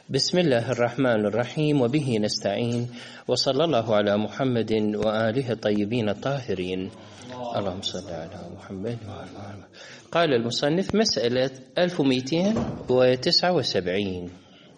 بسم الله الرحمن الرحيم، وبه نستعين، وصلى الله على محمد وآله الطيبين الطاهرين. اللهم صل على محمد وعلى آله. قال المصنف: مسألة 1279.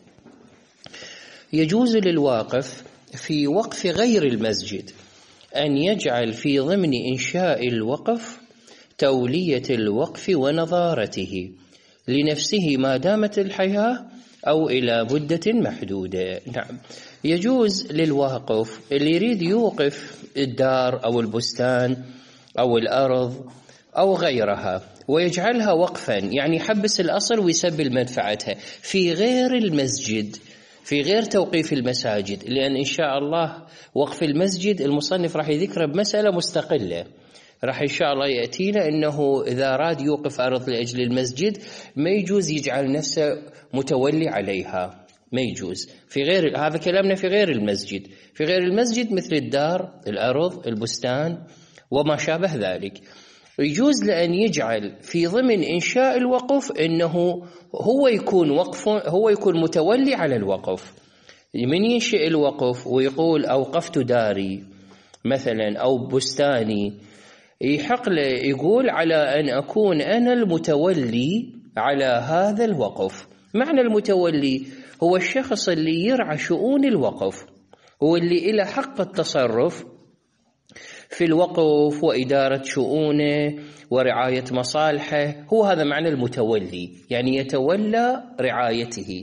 يجوز للواقف في وقف غير المسجد أن يجعل في ضمن إنشاء الوقف تولية الوقف ونظارته لنفسه ما دامت الحياة أو إلى مدة محدودة. نعم، يجوز للواقف اللي يريد يوقف الدار أو البستان أو الأرض أو غيرها ويجعلها وقفا، يعني يحبس الأصل ويسبل منفعتها في غير المسجد، في غير توقيف المساجد، لأن إن شاء الله وقف المسجد المصنف راح يذكره بمسألة مستقلة، راح إن شاء الله يأتينا إنه إذا أراد يوقف أرض لأجل المسجد ما يجوز يجعل نفسه متولي عليها، ما يجوز. في غير هذا كلامنا في غير المسجد، في غير المسجد مثل الدار، الأرض، البستان وما شابه ذلك. يجوز لأن يجعل في ضمن إنشاء الوقف إنه هو يكون متولي على الوقف. من ينشئ الوقف ويقول أوقفت داري مثلا أو بستاني، يحق له يقول على أن أكون أنا المتولي على هذا الوقف. معنى المتولي هو الشخص اللي يرعى شؤون الوقف، هو اللي إله حق التصرف في الوقف وإدارة شؤونه ورعاية مصالحه، هو هذا معنى المتولي، يعني يتولى رعايته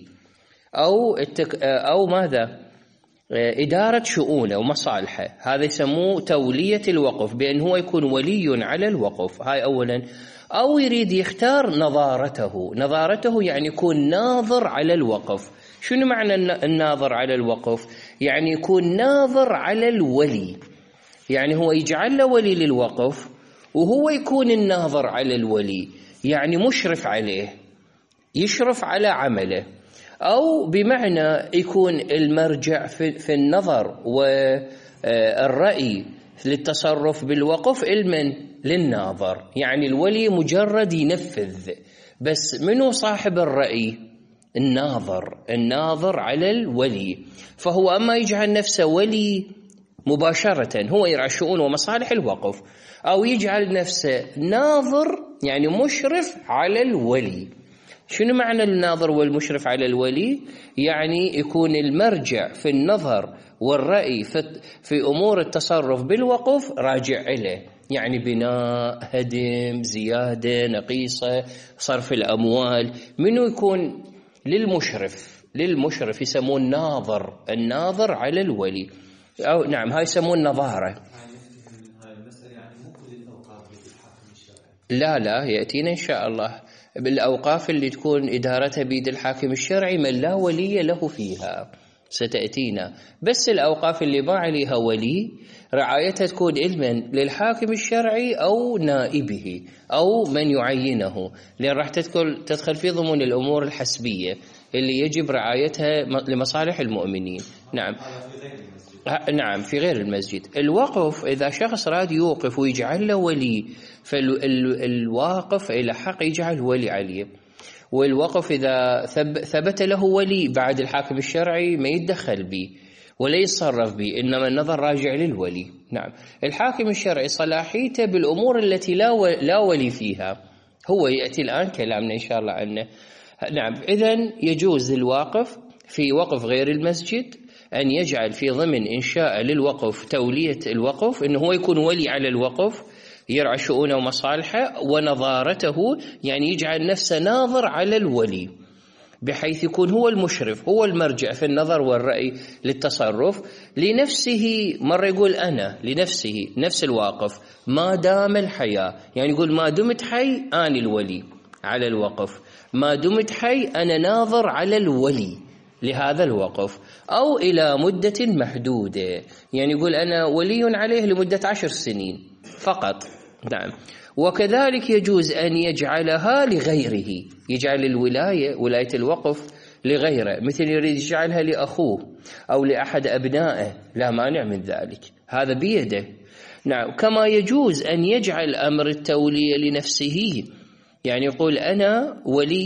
أو ماذا؟ إدارة شؤونه ومصالحه، هذا يسموه تولية الوقف، بأن هو يكون ولي على الوقف. هاي أولا. أو يريد يختار نظارته يعني يكون ناظر على الوقف. شنو معنى الناظر على الوقف؟ يعني يكون ناظر على الولي، يعني هو يجعل له ولي للوقف وهو يكون الناظر على الولي، يعني مشرف عليه، يشرف على عمله. أو بمعنى يكون المرجع في النظر والرأي للتصرف بالوقف للناظر، يعني الولي مجرد ينفذ، بس منو صاحب الرأي؟ الناظر على الولي. فهو أما يجعل نفسه ولي مباشرة، هو يرعى شؤون ومصالح الوقف، أو يجعل نفسه ناظر يعني مشرف على الولي. شنو معنى الناظر والمشرف على الولي؟ يعني يكون المرجع في النظر والرأي في أمور التصرف بالوقف راجع إليه، يعني بناء، هدم، زيادة، نقيصة، صرف الأموال. منو يكون؟ للمشرف يسمون الناظر على الولي، أو نعم هاي يسمون نظارة. لا يأتينا إن شاء الله بالأوقاف اللي تكون إدارتها بيد الحاكم الشرعي من لا ولي له فيها، ستأتينا. بس الأوقاف اللي ما عليها ولي رعايتها تكون علما للحاكم الشرعي أو نائبه أو من يعينه، لأن راح تدخل في ضمن الأمور الحسبية اللي يجب رعايتها لمصالح المؤمنين. نعم في غير المسجد. الوقف إذا شخص راد يوقف ويجعل له ولي، فالواقف إلى حق يجعل ولي عليه. والوقف إذا ثبت له ولي بعد الحاكم الشرعي ما يتدخل به ولا يتصرف به، إنما النظر راجع للولي. نعم، الحاكم الشرعي صلاحيته بالأمور التي لا ولي فيها، هو يأتي الآن كلامنا إن شاء الله عنه. نعم، إذن يجوز للواقف في وقف غير المسجد أن يجعل في ضمن إنشاء للوقف تولية الوقف، إنه هو يكون ولي على الوقف، يرعى شؤونه ومصالحه، ونظارته يعني يجعل نفسه ناظر على الولي، بحيث يكون هو المشرف، هو المرجع في النظر والرأي للتصرف لنفسه. مرة يقول أنا لنفسه، نفس الواقف ما دام الحياة، يعني يقول ما دمت حي أنا الولي على الوقف، ما دمت حي أنا ناظر على الولي لهذا الوقف، أو إلى مدة محدودة، يعني يقول أنا ولي عليه لمدة 10 سنين فقط. نعم. وكذلك يجوز أن يجعلها لغيره، يجعل ولاية الوقف لغيره، مثل يريد يجعلها لأخوه أو لأحد أبنائه، لا مانع من ذلك، هذا بيده. نعم. كما يجوز أن يجعل أمر التولية لنفسه، يعني يقول أنا ولي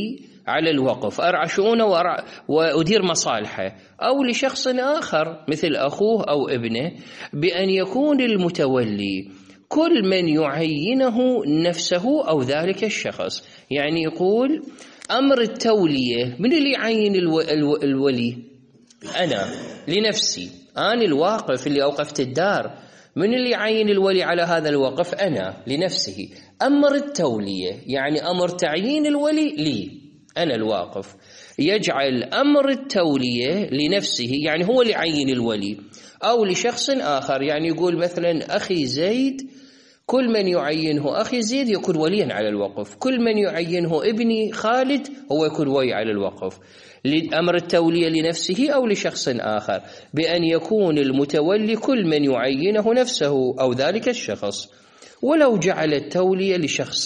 على الوقف، أرعى شؤونه وأدير مصالحه، أو لشخص آخر مثل أخوه أو ابنه بأن يكون المتولي كل من يعينه نفسه أو ذلك الشخص. يعني يقول أمر التولية من اللي يعين الولي؟ أنا لنفسي، أنا الواقف اللي أوقفت الدار، من اللي يعين الولي على هذا الوقف؟ أنا لنفسه. أمر التولية يعني أمر تعيين الولي لي أنا الواقف، يجعل أمر التولية لنفسه يعني هو اللي يعين الولي، أو لشخص آخر. يعني يقول مثلا أخي زيد كل من يعينه أخي زيد يكون وليا على الوقف، كل من يعينه ابني خالد هو يكون ولي على الوقف. لأمر التولية لنفسه أو لشخص آخر بأن يكون المتولي كل من يعينه نفسه أو ذلك الشخص. ولو جعل التولية لشخص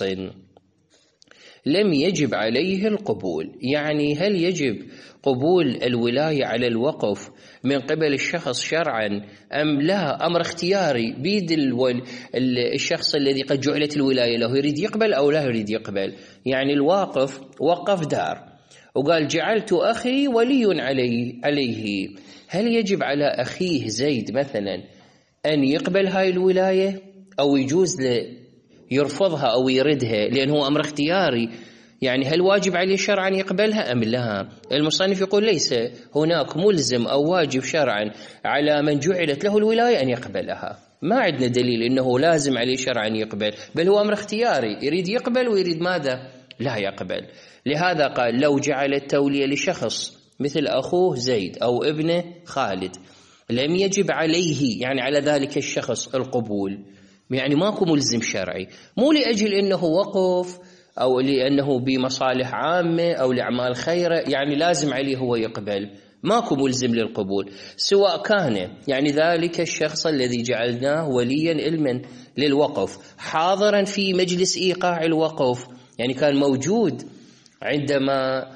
لم يجب عليه القبول. يعني هل يجب قبول الولاية على الوقف من قبل الشخص شرعا أم لا؟ أمر اختياري بيد الشخص الذي قد جعلت الولاية له، يريد يقبل أو لا يريد يقبل. يعني الواقف وقف دار وقال جعلت أخي ولي عليه، هل يجب على أخيه زيد مثلا أن يقبل هاي الولاية أو يجوز له يرفضها أو يردها لأنه أمر اختياري؟ يعني هل واجب عليه شرعا يقبلها أم لا؟ المصنف يقول ليس هناك ملزم أو واجب شرعا على من جعلت له الولاية أن يقبلها، ما عندنا دليل أنه لازم عليه شرعا يقبل، بل هو أمر اختياري، يريد يقبل ويريد ماذا؟ لا يقبل. لهذا قال لو جعل التولية لشخص مثل أخوه زيد أو ابنه خالد لم يجب عليه يعني على ذلك الشخص القبول، يعني ماكو ملزم شرعي، مو لأجل أنه وقف أو لأنه بمصالح عامة أو لأعمال خيرة يعني لازم عليه هو يقبل، ماكو ملزم للقبول. سواء كان يعني ذلك الشخص الذي جعلناه وليا علما للوقف حاضرا في مجلس إيقاع الوقف، يعني كان موجود عندما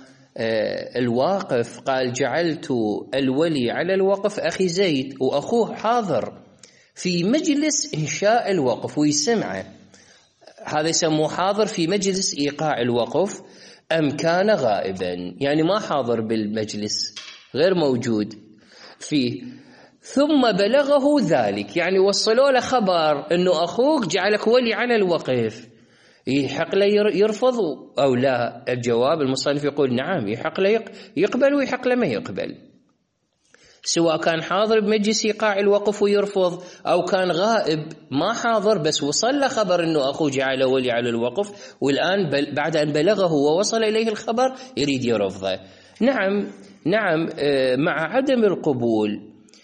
الواقف قال جعلت الولي على الوقف أخي زيد، وأخوه حاضر في مجلس إنشاء الوقف ويسمعه، هذا يسموه حاضر في مجلس إيقاع الوقف، أم كان غائبا يعني ما حاضر بالمجلس غير موجود فيه، ثم بلغه ذلك يعني وصلوا له خبر أنه أخوك جعلك ولي على الوقف، يحق له يرفض أو لا؟ الجواب المصنف يقول نعم يحق له يقبل ويحق له ما يقبل، سواء كان حاضر بمجلس إيقاع الوقف ويرفض أو كان غائب ما حاضر بس وصل له خبر أنه أخوه جعله ولي على الوقف، والآن بعد أن بلغه ووصل إليه الخبر يريد يرفضه. نعم مع عدم القبول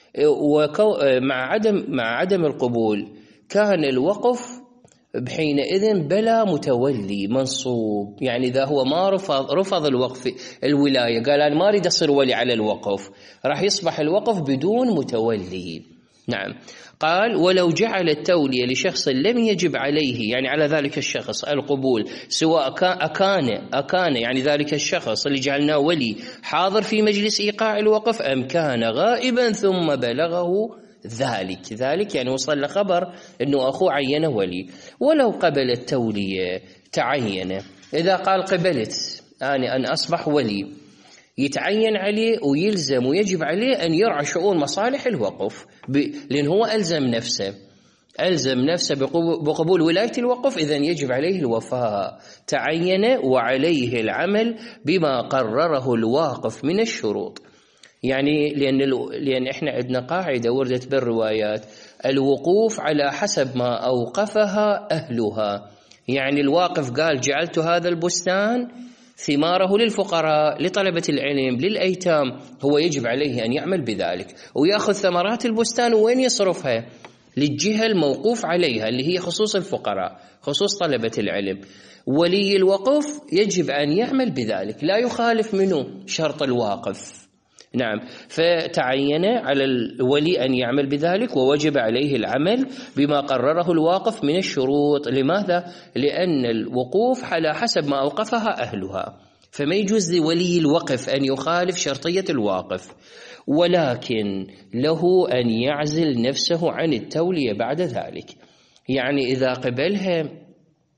مع عدم القبول كان الوقف بحينئذ بلا متولي منصوب، يعني إذا هو ما رفض الوقف الولاية قال أنا ما أريد أصير ولي على الوقف، راح يصبح الوقف بدون متولي. نعم قال ولو جعل التولية لشخص لم يجب عليه يعني على ذلك الشخص القبول، سواء أكان يعني ذلك الشخص اللي جعلناه ولي حاضر في مجلس إيقاع الوقف أم كان غائبا ثم بلغه ذلك يعني وصل لخبر أنه أخوه عينه ولي. ولو قبل التولية تعين، إذا قال قبلت أنا أصبح ولي، يتعين عليه ويلزم ويجب عليه أن يرعى شؤون مصالح الوقف، لأن هو ألزم نفسه بقبول ولاية الوقف، إذن يجب عليه الوفاء. تعين وعليه العمل بما قرره الواقف من الشروط، يعني لأن إحنا عندنا قاعدة وردت بالروايات الوقوف على حسب ما أوقفها أهلها، يعني الواقف قال جعلت هذا البستان ثماره للفقراء لطلبة العلم للأيتام، هو يجب عليه أن يعمل بذلك ويأخذ ثمرات البستان وين يصرفها؟ للجهة الموقوف عليها اللي هي خصوص الفقراء خصوص طلبة العلم. ولي الوقف يجب أن يعمل بذلك لا يخالف منه شرط الواقف. نعم فتعين على الولي أن يعمل بذلك ووجب عليه العمل بما قرره الواقف من الشروط. لماذا؟ لأن الوقوف على حسب ما أوقفها أهلها، فما يجوز لولي الوقف أن يخالف شرطية الواقف، ولكن له أن يعزل نفسه عن التولية بعد ذلك، يعني إذا قبلها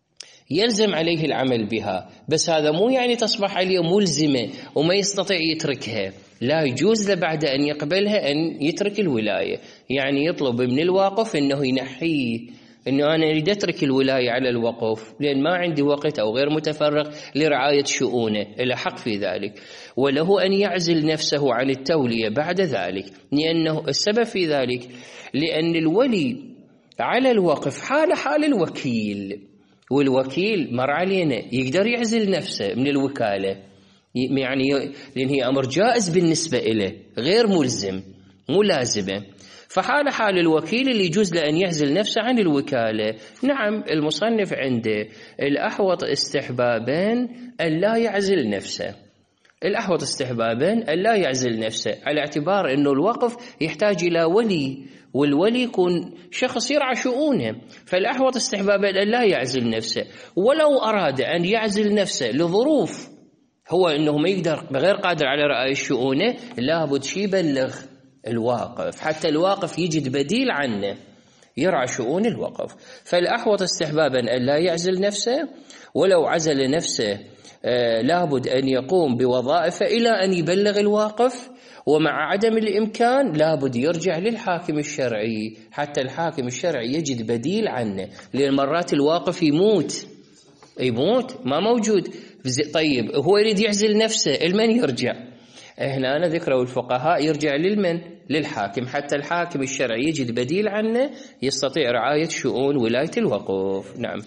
يلزم عليه العمل بها، بس هذا مو يعني تصبح عليه ملزمة وما يستطيع يتركها، لا يجوز له بعد أن يقبلها أن يترك الولاية. يعني يطلب من الواقف أنه ينحيه، أنه أنا أريد أترك الولاية على الوقف لأن ما عندي وقت أو غير متفرغ لرعاية شؤونه، له حق في ذلك. وله أن يعزل نفسه عن التولية بعد ذلك، لأنه السبب في ذلك لأن الولي على الوقف حال الوكيل، والوكيل مر علينا يقدر يعزل نفسه من الوكالة، يعني لأن هي أمر جائز بالنسبة إليه غير ملزم مو لازمة، فحال الوكيل اللي يجوز له أن يعزل نفسه عن الوكالة. نعم المصنف عنده الأحوط استحبابين أن لا يعزل نفسه، الأحوط استحبابين أن لا يعزل نفسه، على اعتبار أنه الوقف يحتاج إلى ولي، والولي يكون شخص يرعى شؤونه، فالأحوط استحبابا أن لا يعزل نفسه. ولو أراد أن يعزل نفسه لظروف هو أنه ما يقدر غير قادر على رعاية شؤونه، لابد شي يبلغ الواقف حتى الواقف يجد بديل عنه يرعى شؤون الوقف. فالأحوط استحبابا أن لا يعزل نفسه، ولو عزل نفسه لابد أن يقوم بوظائفه إلى أن يبلغ الواقف، ومع عدم الإمكان لابد يرجع للحاكم الشرعي حتى الحاكم الشرعي يجد بديل عنه، لأن مرات الواقف يموت ما موجود. طيب هو يريد يعزل نفسه، المن يرجع؟ هنا أنا ذكروا الفقهاء يرجع للحاكم حتى الحاكم الشرعي يجد بديل عنه يستطيع رعاية شؤون ولاية الوقوف. نعم.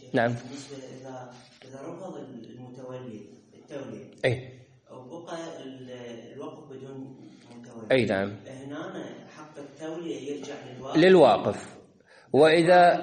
إذا رفض المتولي التولية أو بقى الوقف بدون متولي، نعم، هنا حق التولية يرجع للواقف. وإذا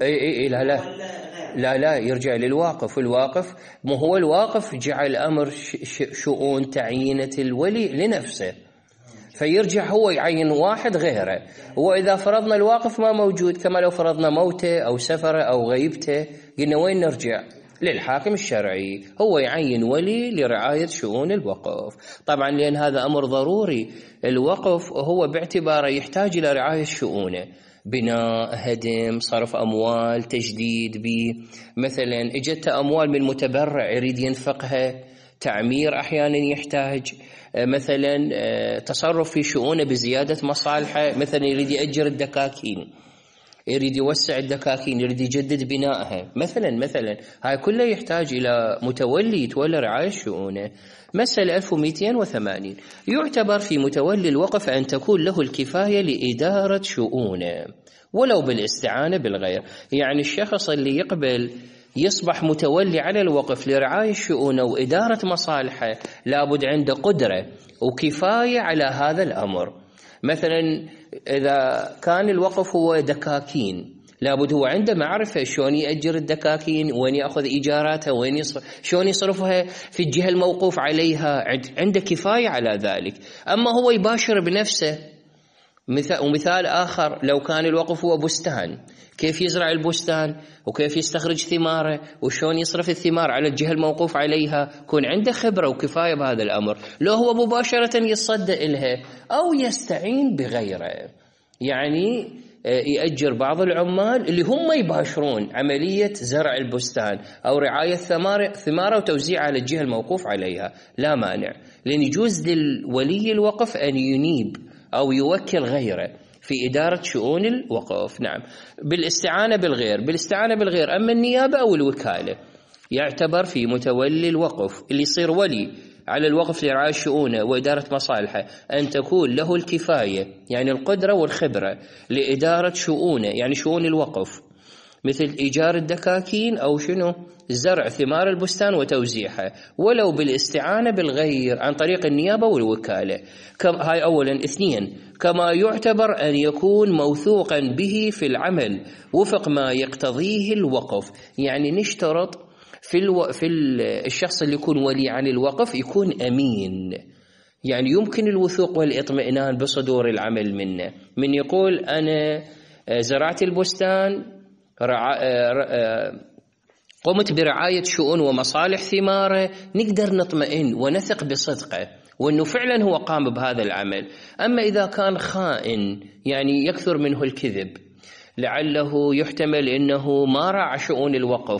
لا يرجع للواقف. الواقف ما هو الواقف جعل أمر شؤون تعيينة الولي لنفسه، فيرجع هو يعين واحد غيره. وإذا فرضنا الواقف ما موجود، كما لو فرضنا موته أو سفره أو غيبته، قلنا وين نرجع؟ للحاكم الشرعي، هو يعين ولي لرعاية شؤون الوقف. طبعا لأن هذا أمر ضروري، الوقف هو باعتباره يحتاج إلى رعاية شؤونه، بناء، هدم، صرف أموال، تجديد مثلا اجت أموال من متبرع يريد ينفقها، تعمير أحيانا يحتاج، مثلا تصرف في شؤونه بزيادة مصالحه، مثلا يريد يأجر الدكاكين، يريد يوسع الدكاكين، يريد يجدد بنائها مثلا هاي كله يحتاج إلى متولي يتولى رعاية شؤونه. مسألة 1280 يعتبر في متولي الوقف أن تكون له الكفاية لإدارة شؤونه ولو بالاستعانة بالغير. يعني الشخص اللي يقبل يصبح متولي على الوقف لرعاية شؤونه وإدارة مصالحه لابد عنده قدرة وكفاية على هذا الأمر. مثلا إذا كان الوقف هو دكاكين، لابد هو عنده معرفة شلون يأجر الدكاكين، وين يأخذ إيجاراتها، وين شلون يصرفها في الجهة الموقوف عليها، عنده كفاية على ذلك. أما هو يباشر بنفسه. ومثال آخر، لو كان الوقف هو بستان، كيف يزرع البستان وكيف يستخرج ثماره وشون يصرف الثمار على الجهة الموقوف عليها، يكون عنده خبرة وكفاية بهذا الأمر. لو هو مباشرة يصدق إلها أو يستعين بغيره، يعني يأجر بعض العمال اللي هم يباشرون عملية زرع البستان أو رعاية ثماره وتوزيع على الجهة الموقوف عليها، لا مانع، لأن يجوز للولي الوقف أن ينيب أو يوكل غيره في إدارة شؤون الوقف. نعم، بالاستعانة بالغير. أما النيابة أو الوكالة يعتبر في متولي الوقف اللي يصير ولي على الوقف لرعاية شؤونه وإدارة مصالحه أن تكون له الكفاية، يعني القدرة والخبرة لإدارة شؤونه، يعني شؤون الوقف، مثل إيجار الدكاكين أو زرع ثمار البستان وتوزيعها، ولو بالاستعانة بالغير عن طريق النيابة والوكالة. هاي أولا. 2، كما يعتبر أن يكون موثوقا به في العمل وفق ما يقتضيه الوقف. يعني نشترط في الشخص اللي يكون ولي عن الوقف يكون أمين، يعني يمكن الوثوق والإطمئنان بصدور العمل منه، من يقول أنا زرعت البستان، قمت برعاية شؤون ومصالح ثماره، نقدر نطمئن ونثق بصدقه وأنه فعلا هو قام بهذا العمل. أما إذا كان خائن، يعني يكثر منه الكذب، لعله يحتمل أنه ما راعى شؤون الوقف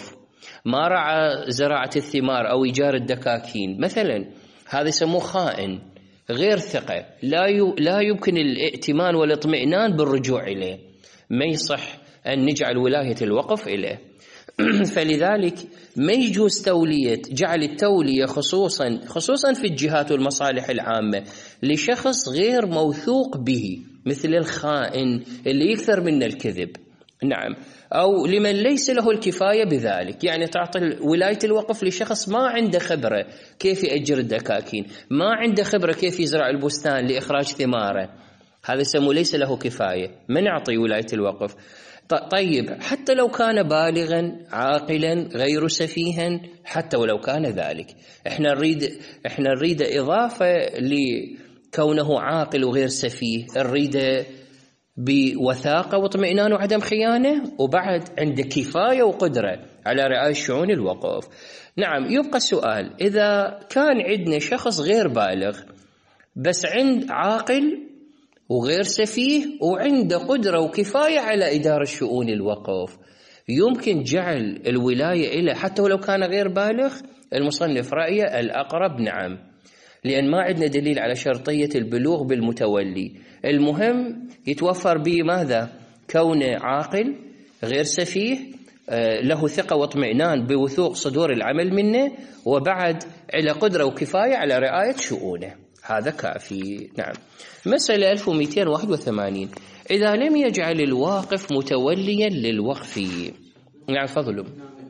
ما رعى زراعة الثمار أو إيجار الدكاكين مثلا، هذا يسموه خائن غير ثقة، لا يمكن الائتمان والاطمئنان بالرجوع إليه، ما يصح أن نجعل ولاية الوقف إليه. فلذلك ما يجوز جعل التولية خصوصا في الجهات والمصالح العامة لشخص غير موثوق به، مثل الخائن اللي يكثر من الكذب، نعم، أو لمن ليس له الكفاية بذلك. يعني تعطي ولاية الوقف لشخص ما عنده خبرة كيف يأجر الدكاكين، ما عنده خبرة كيف يزرع البستان لإخراج ثماره، هذا يسمى ليس له كفاية، ما نعطي ولاية الوقف. طيب حتى لو كان بالغا عاقلا غير سفيها، حتى ولو كان ذلك، احنا نريد إضافة لكونه عاقل وغير سفيه، نريد بوثاقة واطمئنان وعدم خيانة، وبعد عنده كفاية وقدرة على رعاية شؤون الوقف. نعم، يبقى السؤال، إذا كان عندنا شخص غير بالغ بس عاقل وغير سفيه وعنده قدرة وكفاية على إدارة شؤون الوقف، يمكن جعل الولاية إليه حتى ولو كان غير بالغ؟ المصنف رأيه الأقرب نعم، لأن ما عندنا دليل على شرطية البلوغ بالمتولي، المهم يتوفر به ماذا؟ كونه عاقل غير سفيه، له ثقة واطمئنان بوثوق صدور العمل منه، وبعد على قدرة وكفاية على رعاية شؤونه، هذا كافي. نعم. مسألة 1281، إذا لم يجعل الواقف متوليا للوقف. نعم فضلوا.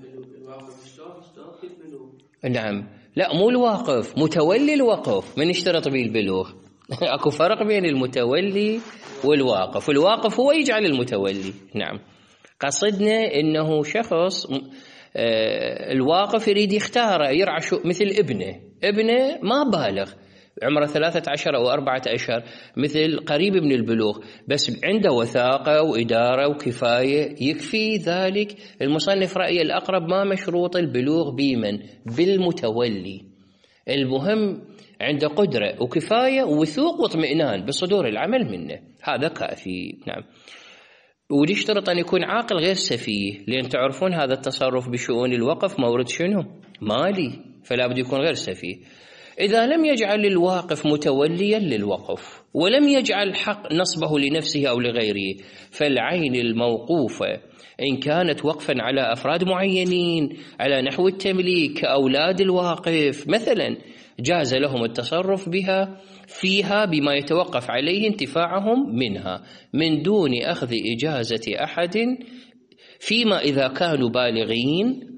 نعم، لا مو الواقف، متولي الوقف، من اشترط به البلوغ. اكو فرق بين المتولي والواقف، الواقف هو يجعل المتولي. نعم، قصدنا انه شخص الواقف يريد يختاره يرعى مثل ابنه ما بالغ، عمره 13 أو 14، مثل قريب من البلوغ، بس عنده وثاقة وإدارة وكفاية يكفي ذلك. المصنف رأي الأقرب ما مشروط البلوغ بمن؟ بالمتولي، المهم عنده قدرة وكفاية ووثوق واطمئنان بصدور العمل منه، هذا كافي. نعم. ويشترط أن يكون عاقل غير سفيه، لأن تعرفون هذا التصرف بشؤون الوقف مورد شنو؟ مالي، فلا بد يكون غير سفيه. إذا لم يجعل الواقف متوليا للوقف ولم يجعل حق نصبه لنفسه أو لغيره، فالعين الموقوفة إن كانت وقفا على أفراد معينين على نحو التمليك كأولاد الواقف مثلا، جاز لهم التصرف فيها بما يتوقف عليه انتفاعهم منها من دون أخذ إجازة أحد، فيما إذا كانوا بالغين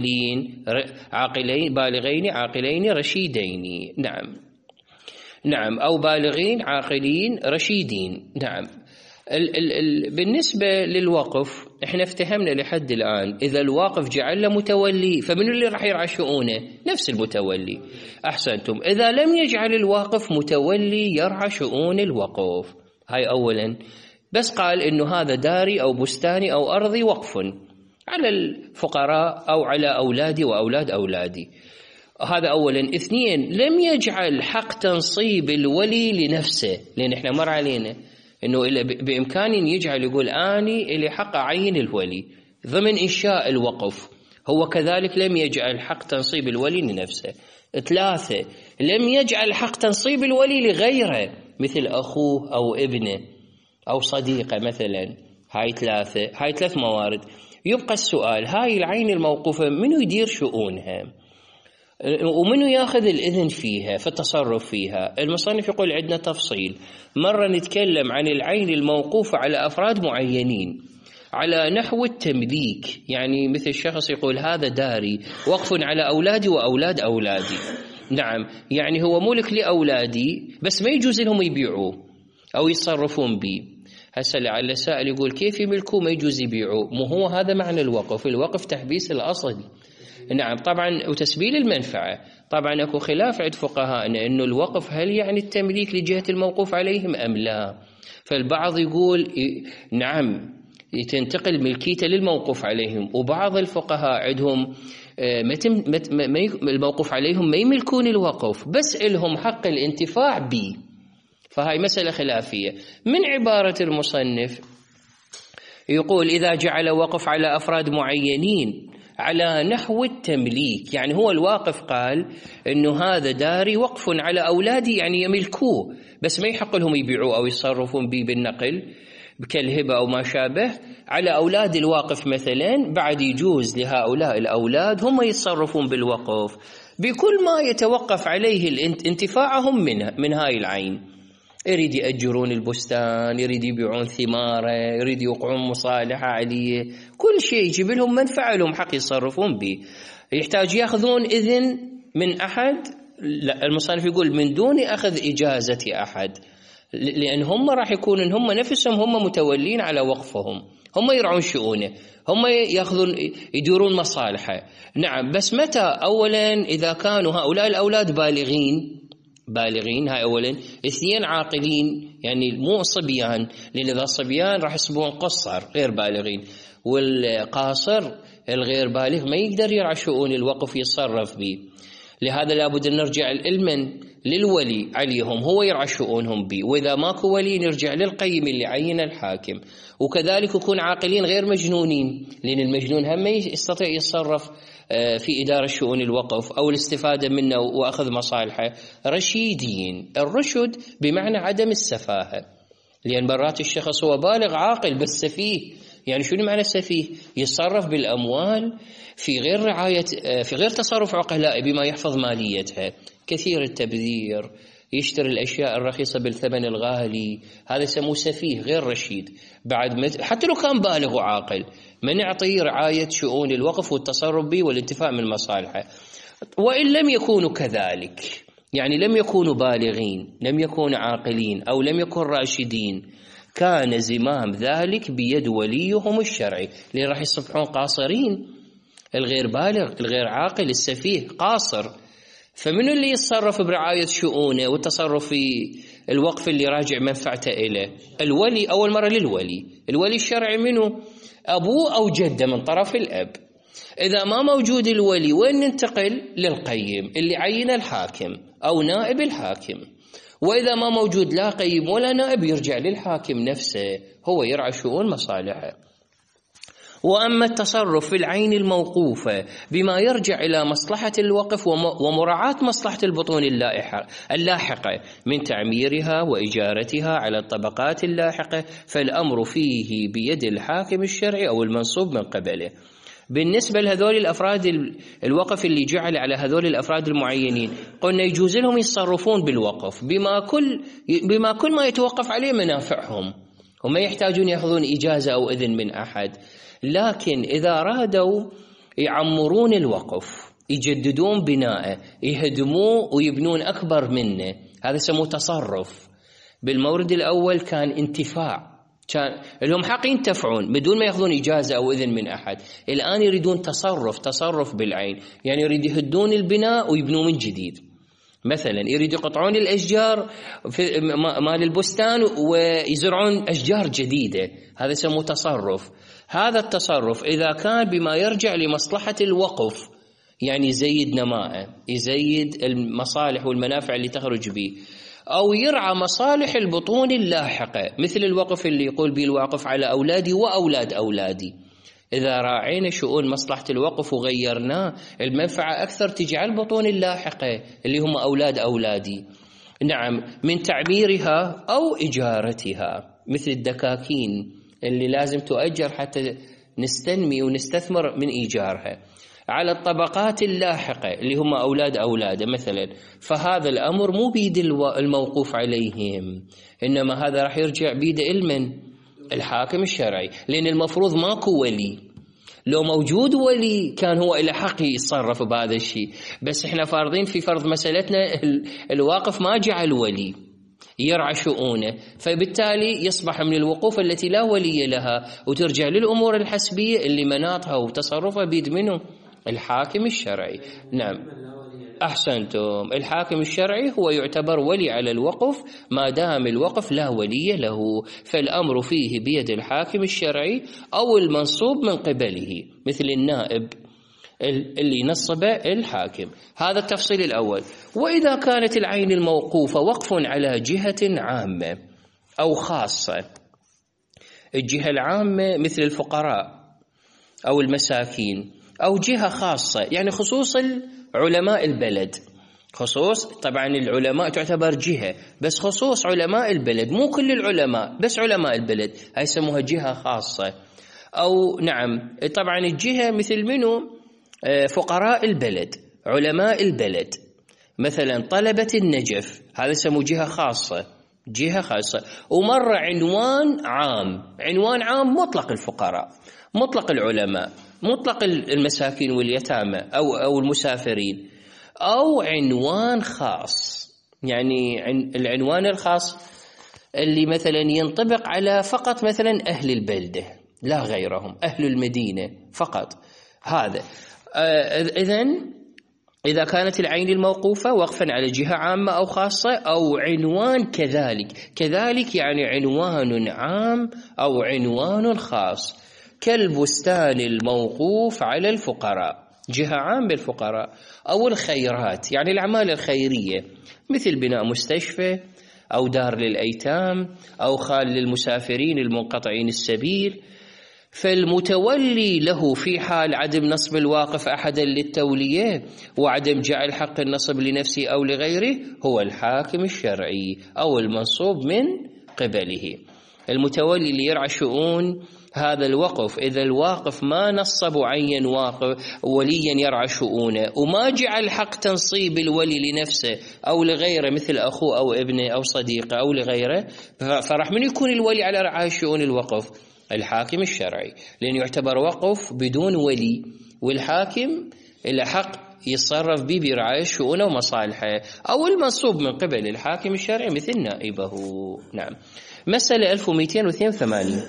عاقلين رشيدين. نعم، أو بالغين عاقلين رشيدين. نعم. بالنسبة للوقف احنا افتهمنا لحد الآن، إذا الواقف جعل له متولي فمن اللي راح يرعى شؤونه؟ نفس المتولي. أحسنتم. إذا لم يجعل الواقف متولي يرعى شؤون الوقف، هاي أولا، بس قال إنه هذا داري أو بستاني أو أرضي وقف على الفقراء أو على أولادي وأولاد أولادي، هذا أولا. اثنين، لم يجعل حق تنصيب الولي لنفسه، لأن إحنا مر علينا إنه بإمكانه يجعل يقول آني إلي حق عين الولي ضمن إنشاء الوقف، هو كذلك لم يجعل حق تنصيب الولي لنفسه. ثلاثة، لم يجعل حق تنصيب الولي لغيره مثل أخوه أو ابنه أو صديقه مثلا، هاي ثلاث موارد. يبقى السؤال، هاي العين الموقوفة منو يدير شؤونها ومنو ياخذ الإذن فيها في التصرف فيها؟ المصنف يقول عندنا تفصيل، مرة نتكلم عن العين الموقوفة على أفراد معينين على نحو التمليك، يعني مثل شخص يقول هذا داري وقف على أولادي وأولاد أولادي. نعم، يعني هو ملك لأولادي بس ما يجوز لهم يبيعوه أو يتصرفون به. هسه لعل السائل يقول كيف يملكوه ما يجوز يبيعوه؟ مو هو هذا معنى الوقف تحبيس الأصل. نعم طبعا، وتسبيل المنفعة. طبعا أكو خلاف عند فقهاءنا إنه الوقف هل يعني التمليك لجهة الموقوف عليهم أم لا؟ فالبعض يقول نعم تنتقل ملكيته للموقوف عليهم، وبعض الفقهاء عندهم الموقوف عليهم ما يملكون الوقف بس لهم حق الانتفاع به، فهاي مسألة خلافية. من عبارة المصنف يقول إذا جعل وقف على أفراد معينين على نحو التمليك، يعني هو الواقف قال إنه هذا داري وقف على أولادي، يعني يملكوه، بس ما يحق لهم يبيعوه أو يصرفون به بالنقل كالهبة أو ما شابه. على أولاد الواقف مثلا بعد يجوز لهؤلاء الأولاد هم يتصرفون بالوقف بكل ما يتوقف عليه انتفاعهم من هاي العين. يريد يأجرون البستان، يريد يبيعون ثماره، يريد يوقعون مصالحة عليه، كل شيء يجيب لهم منفعة لهم حق يتصرفون به. يحتاج يأخذون إذن من أحد؟ لا، المصنف يقول من دون أخذ إجازة أحد، لأن هم راح يكونون هم نفسهم هم متولين على وقفهم، هم يرعون شؤونه، هم يأخذون يدورون مصالحه. نعم، بس متى؟ أولا إذا كانوا هؤلاء الأولاد بالغين، هاي أولا. اثنين عاقلين، يعني مو صبيان، لأن إذا صبيان راح يصبون قصر غير بالغين، والقاصر الغير بالغ ما يقدر يرعى شؤون الوقف يتصرف به. لهذا لابد أن نرجع علما للولي عليهم، هو يرعى شؤونهم به، وإذا ماكو ولي نرجع للقيم اللي عين الحاكم. وكذلك يكون عاقلين غير مجنونين، لأن المجنون هم يستطيع يتصرف في إدارة شؤون الوقف أو الاستفادة منه وأخذ مصالحه. رشيدين، الرشد بمعنى عدم السفاهة، لأن مرات الشخص هو بالغ عاقل بس سفيه. يعني شو معنى سفيه؟ يتصرف بالأموال في غير رعاية، في غير تصرف عقلاء بما يحفظ ماليتها، كثير التبذير، يشتري الأشياء الرخيصة بالثمن الغالي، هذا يسموه سفيه غير رشيد. بعد حتى لو كان بالغ وعاقل ما نعطيه رعاية شؤون الوقف والتصرف به والانتفاع من مصالحه. وإن لم يكونوا كذلك، يعني لم يكونوا بالغين، لم يكونوا عاقلين، أو لم يكونوا راشدين، كان زمام ذلك بيد وليهم الشرعي، اللي راح يصبحون قاصرين، الغير بالغ الغير عاقل السفيه قاصر. فمن اللي يتصرف برعاية شؤونه والتصرف في الوقف اللي راجع منفعته إليه؟ الولي. أول مرة للولي. الولي الشرعي منه؟ أبوه أو جده من طرف الأب. إذا ما موجود الولي وين ننتقل؟ للقيم اللي عين الحاكم أو نائب الحاكم. وإذا ما موجود لا قيم ولا نائب يرجع للحاكم نفسه، هو يرعى شؤون مصالحه. وأما التصرف في العين الموقوفة بما يرجع إلى مصلحة الوقف ومراعاة مصلحة البطون اللاحقة من تعميرها وإجارتها على الطبقات اللاحقة، فالأمر فيه بيد الحاكم الشرعي أو المنصوب من قبله. بالنسبة لهذول الأفراد الوقف اللي جعل على هذول الأفراد المعينين، قلنا يجوز لهم يتصرفون بالوقف بما كل ما يتوقف عليه منافعهم، وما يحتاجون يأخذون إجازة أو إذن من أحد. لكن إذا رادوا يعمرون الوقف، يجددون بناءه، يهدموه ويبنون أكبر منه، هذا يسموه تصرف. بالمورد الأول كان انتفاع، كان لهم حق ينتفعون بدون ما يأخذون إجازة أو إذن من أحد. الآن يريدون تصرف بالعين، يعني يريد يهدون البناء ويبنوا من جديد. مثلا يريد يقطعون الأشجار في مال البستان ويزرعون أشجار جديدة، هذا يسموه تصرف. هذا التصرف إذا كان بما يرجع لمصلحة الوقف، يعني يزيد نماءه، يزيد المصالح والمنافع اللي تخرج به، أو يرعى مصالح البطون اللاحقة، مثل الوقف اللي يقول به الواقف على أولادي وأولاد أولادي. إذا راعينا شؤون مصلحة الوقف وغيرناه، المنفعة أكثر تجعل البطون اللاحقة اللي هم أولاد أولادي. نعم، من تعميرها أو إجارتها، مثل الدكاكين اللي لازم تؤجر حتى نستنمي ونستثمر من إيجارها، على الطبقات اللاحقة اللي هم أولاد أولاده مثلا. فهذا الأمر مو بيد الموقوف عليهم، إنما هذا راح يرجع بيد الحاكم الشرعي، لأن المفروض ماكو ولي. لو موجود ولي كان هو إلى حق يتصرف بهذا الشيء، بس إحنا فارضين في فرض مسألتنا الواقف ما جعل ولي يرعى شؤونه، فبالتالي يصبح من الوقوف التي لا ولي لها، وترجع للأمور الحسبية اللي مناطها وتصرفها بيد منه؟ الحاكم الشرعي. نعم، أحسنتم. الحاكم الشرعي هو يعتبر ولي على الوقف ما دام الوقف لا ولي له، فالأمر فيه بيد الحاكم الشرعي أو المنصوب من قبله، مثل النائب اللي نصب الحاكم. هذا التفصيل الأول. وإذا كانت العين الموقوفة وقف على جهة عامة أو خاصة، الجهة العامة مثل الفقراء أو المساكين أو جهة خاصة، يعني خصوص علماء البلد، خصوص طبعا العلماء تعتبر جهة، بس خصوص علماء البلد، مو كل العلماء، بس علماء البلد، هاي يسموها جهة خاصة. أو نعم طبعا الجهة مثل منو؟ فقراء البلد، علماء البلد، مثلا طلبة النجف، هذا يسموه جهة خاصة، جهة خاصة. ومرة عنوان عام، عنوان عام مطلق الفقراء، مطلق العلماء، مطلق المساكين واليتامى أو المسافرين. أو عنوان خاص، يعني العنوان الخاص اللي مثلا ينطبق على فقط مثلا أهل البلدة لا غيرهم، أهل المدينة فقط. هذا إذا كانت العين الموقوفة وقفا على جهة عامة أو خاصة، أو عنوان كذلك يعني عنوان عام أو عنوان خاص، كالبستان الموقوف على الفقراء، جهة عام بالفقراء. أو الخيرات، يعني الأعمال الخيرية، مثل بناء مستشفى أو دار للأيتام أو خال للمسافرين المنقطعين السبيل. فالمتولي له في حال عدم نصب الواقف أحدا للتولية وعدم جعل حق النصب لنفسه أو لغيره هو الحاكم الشرعي أو المنصوب من قبله. المتولي اللي يرعى شؤون هذا الوقف، إذا الواقف ما نصب عين واقف وليا يرعى شؤونه وما جعل حق تنصيب الولي لنفسه أو لغيره مثل أخوه أو ابنه أو صديقه أو لغيره، فرح من يكون الولي على رعاية شؤون الوقف؟ الحاكم الشرعي، لأنه يعتبر وقف بدون ولي، والحاكم له حق يتصرف به برعاية شؤونه ومصالحه، أو المنصوب من قبل الحاكم الشرعي مثل نائبه. نعم. مسألة 1282،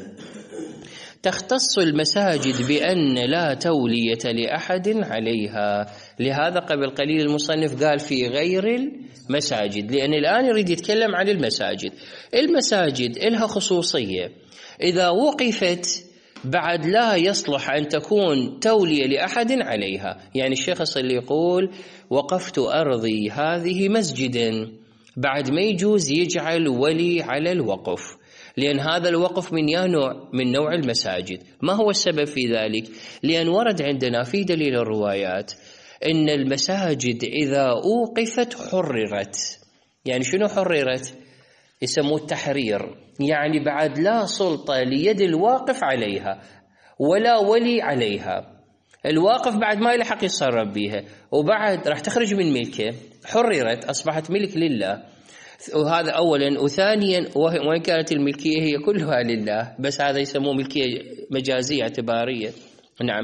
تختص المساجد بأن لا تولية لأحد عليها. لهذا قبل قليل المصنف قال في غير المساجد، لأن الآن يريد يتكلم عن المساجد. المساجد إلها خصوصية، إذا وقفت بعد لا يصلح أن تكون تولية لأحد عليها. يعني الشخص اللي يقول وقفت أرضي هذه مسجدا، بعد ما يجوز يجعل ولي على الوقف، لأن هذا الوقف من نوع المساجد. ما هو السبب في ذلك؟ لأن ورد عندنا في دليل الروايات إن المساجد إذا أوقفت حررت. يعني شنو حررت؟ يسموه التحرير، يعني بعد لا سلطة ليد الواقف عليها ولا ولي عليها، الواقف بعد ما له حق يتصرف بها، وبعد راح تخرج من ملكه، حررت، أصبحت ملك لله. وهذا أولا. وثانيا وإن كانت الملكية هي كلها لله، بس هذا يسموه ملكية مجازية اعتبارية. نعم.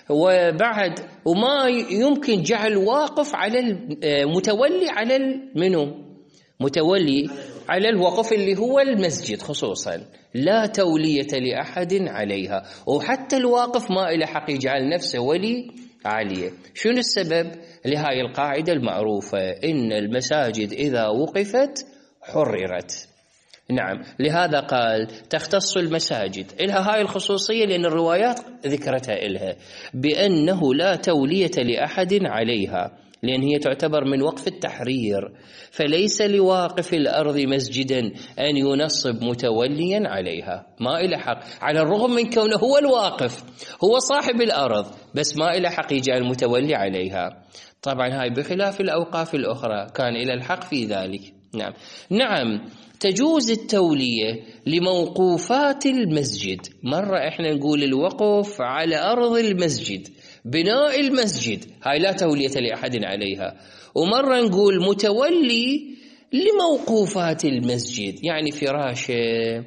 وبعد وما يمكن جعل واقف على المتولي على منو؟ متولي على الوقف اللي هو المسجد خصوصا، لا تولية لأحد عليها، وحتى الواقف ما إلى حق يجعل نفسه ولي عليه. شنو السبب؟ لهاي القاعدة المعروفة إن المساجد إذا وقفت حررت. نعم. لهذا قال تختص المساجد، إلها هاي الخصوصية لأن الروايات ذكرتها إلها بأنه لا تولية لأحد عليها، لأن هي تعتبر من وقف التحرير، فليس لواقف الأرض مسجدا أن ينصب متوليا عليها، ما إلى حق، على الرغم من كونه هو الواقف، هو صاحب الأرض، بس ما إلى حق يجعل المتولي عليها. طبعا هاي بخلاف الأوقاف الأخرى كان إلى الحق في ذلك. نعم. نعم. تجوز التولية لموقوفات المسجد. مرة إحنا نقول الوقف على أرض المسجد، بناء المسجد، هاي لا تولية لأحد عليها. ومرة نقول متولي لموقوفات المسجد، يعني فراشه،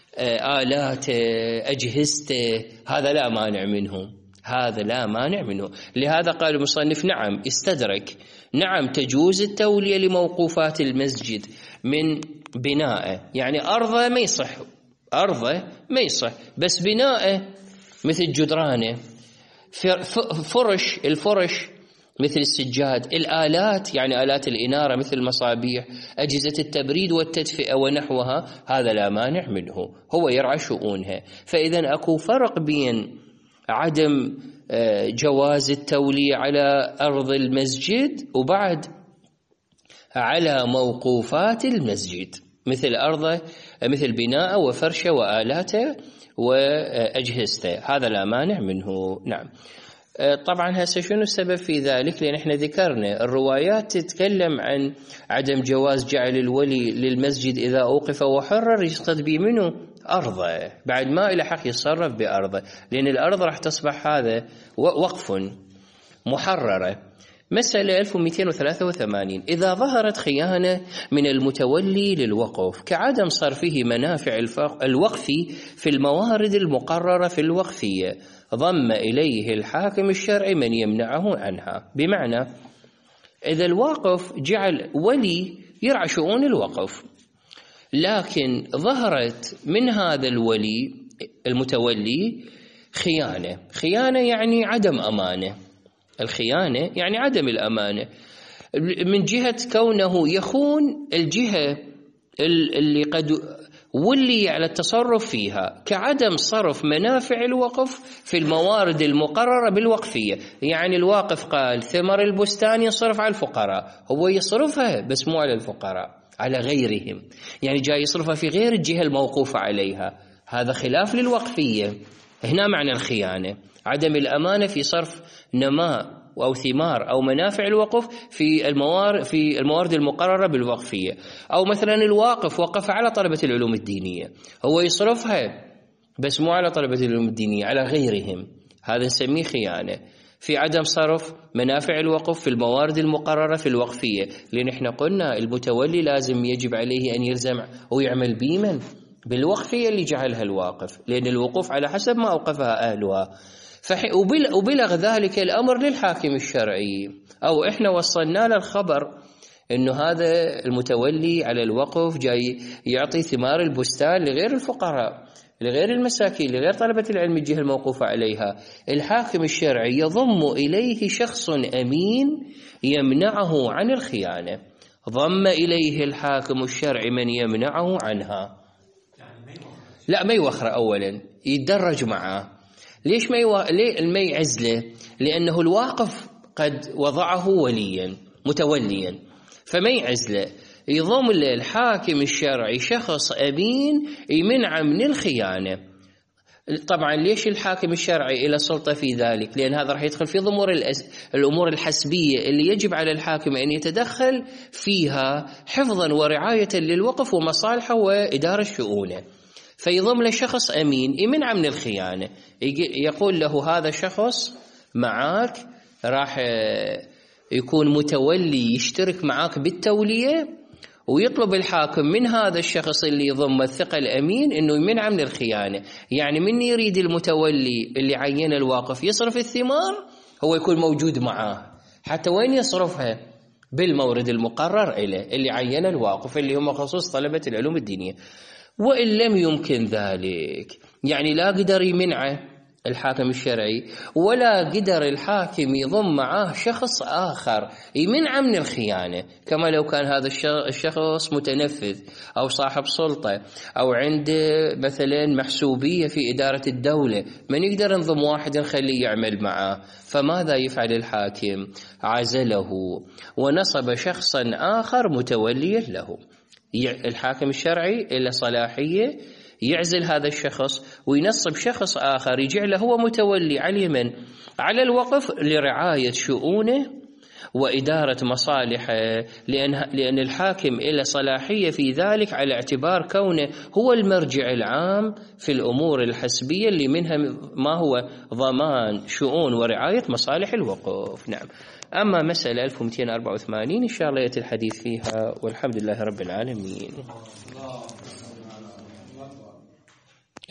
آلاته، أجهزته، هذا لا مانع منه، هذا لا مانع منه. لهذا قال المصنف نعم استدرك، نعم تجوز التولية لموقوفات المسجد من بنائه، يعني أرضه ما يصح، أرضه ما يصح، بس بنائه مثل جدرانه، الفرش مثل السجاد، الآلات يعني آلات الإنارة مثل المصابيح، أجهزة التبريد والتدفئة ونحوها، هذا لا مانع منه، هو يرعى شؤونها. فإذا أكو فرق بين عدم جواز التولية على أرض المسجد وبعد على موقوفات المسجد، مثل أرضه، مثل بناءه وفرشه وآلاته وأجهزته، هذا لا مانع منه. نعم. طبعا هسه شنو السبب في ذلك؟ لأن احنا ذكرنا الروايات تتكلم عن عدم جواز جعل الولي للمسجد إذا أوقف وحرر يقصد به منه أرضه، بعد ما إلى حق يتصرف بأرضه، لأن الأرض راح تصبح هذا وقف محررة. مسألة 1283: إذا ظهرت خيانة من المتولي للوقف كعدم صرفه منافع الوقف في الموارد المقررة في الوقفية، ضم إليه الحاكم الشرعي من يمنعه عنها. بمعنى إذا الواقف جعل ولي يرعى شؤون الوقف، لكن ظهرت من هذا الولي المتولي خيانة يعني عدم أمانة، الخيانة يعني عدم الأمانة، من جهة كونه يخون الجهة اللي قد ولي على التصرف فيها، كعدم صرف منافع الوقف في الموارد المقررة بالوقفية. يعني الواقف قال ثمر البستان يصرف على الفقراء، هو يصرفها بس مو على الفقراء، على غيرهم، يعني جاي يصرفها في غير الجهة الموقوفة عليها، هذا خلاف للوقفية. هنا معنى الخيانة عدم الأمانة في صرف نماء أو ثمار أو منافع الوقف في الموارد المقررة بالوقفية. أو مثلا الواقف وقف على طلبة العلوم الدينية، هو يصرفها بس مو على طلبة العلوم الدينية، على غيرهم، هذا نسميه خيانة في عدم صرف منافع الوقف في الموارد المقررة في الوقفية. لأن احنا قلنا المتولي لازم يجب عليه أن يلزم ويعمل بمن؟ بالوقفية اللي جعلها الواقف، لأن الوقوف على حسب ما أوقفها أهلها. وبلغ ذلك الأمر للحاكم الشرعي، أو إحنا وصلنا للخبر إنه هذا المتولي على الوقف جاي يعطي ثمار البستان لغير الفقراء، لغير المساكين، لغير طلبة العلم الجهة الموقوفة عليها. الحاكم الشرعي يضم إليه شخص أمين يمنعه عن الخيانة، ضم إليه الحاكم الشرعي من يمنعه عنها. لا ما يوخر، أولا يتدرج معه. ليش ما يعزله؟ لأنه الواقف قد وضعه وليا متوليا، فما يعزله، يضم للحاكم الشرعي شخص أمين يمنع من الخيانة. طبعا ليش الحاكم الشرعي إلى سلطة في ذلك؟ لأن هذا راح يدخل في ضمور الأمور الحسبية اللي يجب على الحاكم أن يتدخل فيها حفظا ورعاية للوقف ومصالحه وإدارة شؤونه. فيضم له شخص أمين يمنع من الخيانة، يقول له هذا شخص معاك راح يكون متولي يشترك معاك بالتولية، ويطلب الحاكم من هذا الشخص اللي يضم الثقة الأمين إنه يمنع من الخيانة. يعني من يريد المتولي اللي عين الواقف يصرف الثمار هو يكون موجود معاه، حتى وين يصرفها؟ بالمورد المقرر إليه اللي عين الواقف اللي هم خصوص طلبة العلوم الدينية. وإن لم يمكن ذلك، يعني لا قدر يمنعه الحاكم الشرعي، ولا قدر الحاكم يضم معاه شخص آخر يمنع من الخيانة، كما لو كان هذا الشخص متنفذ أو صاحب سلطة أو عنده مثلا محسوبية في إدارة الدولة، من يقدر نضم واحد نخليه يعمل معاه. فماذا يفعل الحاكم؟ عزله ونصب شخصا آخر متوليا له. الحاكم الشرعي إلى صلاحية يعزل هذا الشخص وينصب شخص آخر يجعله هو متولي على على الوقف لرعاية شؤونه وإدارة مصالحه، لأن الحاكم إلى صلاحية في ذلك على اعتبار كونه هو المرجع العام في الأمور الحسبية اللي منها ما هو ضمان شؤون ورعاية مصالح الوقف. نعم. أما مسألة 1284 إن شاء الله يأتي الحديث فيها، والحمد لله رب العالمين.